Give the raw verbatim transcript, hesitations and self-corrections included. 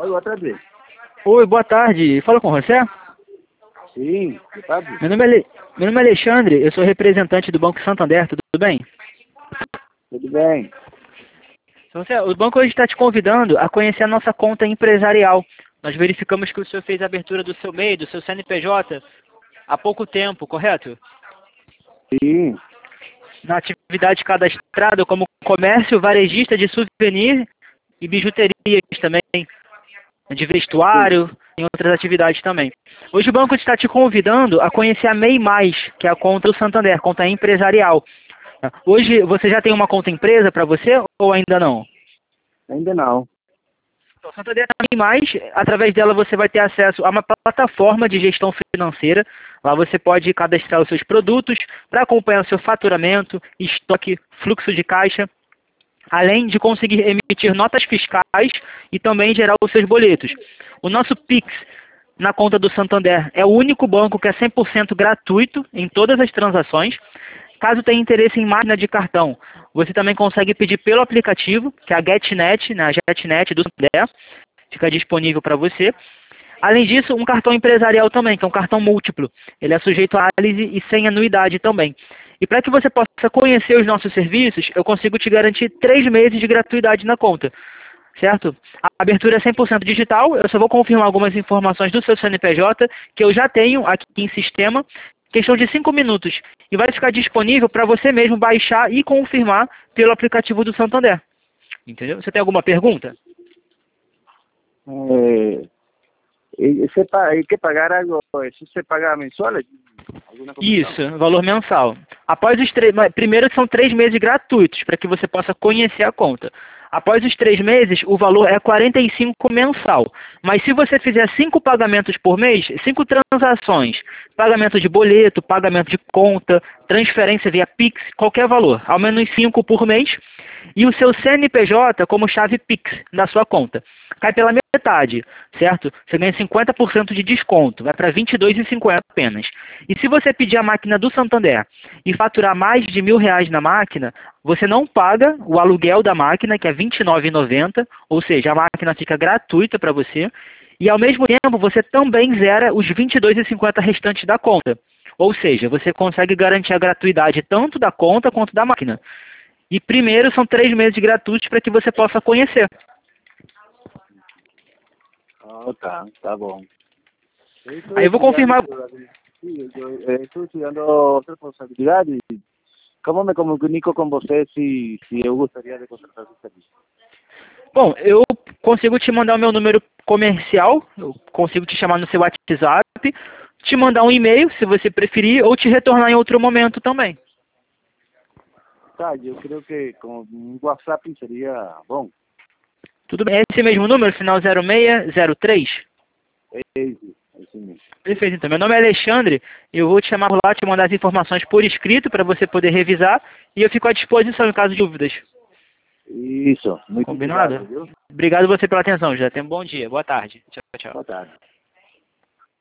Oi, boa tarde. Oi, boa tarde. Fala com você? Sim, boa tarde. Meu nome, é Ale... Meu nome é Alexandre, eu sou representante do Banco Santander, tudo bem? Tudo bem? Então, Zé, o banco hoje está te convidando a conhecer a nossa conta empresarial. Nós verificamos que o senhor fez a abertura do seu M E I, do seu C N P J, há pouco tempo, correto? Sim. Na atividade cadastrada como comércio varejista de souvenir e bijuterias também, de vestuário e outras atividades também. Hoje o banco está te convidando a conhecer a M E I Mais, que é a conta do Santander, conta empresarial. Hoje você já tem uma conta empresa para você ou ainda não? Ainda não. O Santander tem mais, através dela você vai ter acesso a uma plataforma de gestão financeira. Lá você pode cadastrar os seus produtos para acompanhar o seu faturamento, estoque, fluxo de caixa, além de conseguir emitir notas fiscais e também gerar os seus boletos. O nosso Pix na conta do Santander é o único banco que é cem por cento gratuito em todas as transações. Caso tenha interesse em máquina de cartão, você também consegue pedir pelo aplicativo, que é a GetNet, né, a GetNet do Santander, fica disponível para você. Além disso, um cartão empresarial também, que é um cartão múltiplo. Ele é sujeito a análise e sem anuidade também. E para que você possa conhecer os nossos serviços, eu consigo te garantir três meses de gratuidade na conta, certo? A abertura é cem por cento digital, eu só vou confirmar algumas informações do seu C N P J, que eu já tenho aqui em sistema, questão de cinco minutos, e vai ficar disponível para você mesmo baixar e confirmar pelo aplicativo do Santander. Entendeu? Você tem alguma pergunta? É, e, você pa- e quer pagar algo? Isso você paga mensual? Alguma comissão? Isso, valor mensal. Após os três, mas primeiro são três meses gratuitos para que você possa conhecer a conta. Após os três meses, o valor é quarenta e cinco mensal. Mas se você fizer cinco pagamentos por mês, cinco transações, pagamento de boleto, pagamento de conta, transferência via Pix, qualquer valor, ao menos cinco por mês, e o seu C N P J como chave Pix na sua conta. Cai pela metade, certo? Você ganha cinquenta por cento de desconto, vai para vinte e dois reais e cinquenta centavos apenas. E se você pedir a máquina do Santander e faturar mais de mil reais na máquina, você não paga o aluguel da máquina, que é vinte e nove reais e noventa centavos, ou seja, a máquina fica gratuita para você, e ao mesmo tempo você também zera os vinte e dois reais e cinquenta centavos restantes da conta. Ou seja, você consegue garantir a gratuidade tanto da conta quanto da máquina. E primeiro são três meses gratuitos para que você possa conhecer. Ah, tá, tá bom. Aí eu vou confirmar. Sim, eu eh, estou estudando outra responsabilidade. Como me comunico com você se, se eu gostaria de contratar esse serviço? Bom, eu consigo te mandar o meu número comercial, eu consigo te chamar no seu WhatsApp, te mandar um e-mail, se você preferir, ou te retornar em outro momento também. Tá, eu creio que com um WhatsApp seria bom. Tudo bem? É esse mesmo número, final zero seis zero três? É esse, é esse mesmo. Perfeito, então. Meu nome é Alexandre, eu vou te chamar por lá, te mandar as informações por escrito para você poder revisar, e eu fico à disposição em caso de dúvidas. Isso, muito Combinado? obrigado, viu? Obrigado você pela atenção, já. Tenha um bom dia, boa tarde. Tchau, tchau. Boa tarde.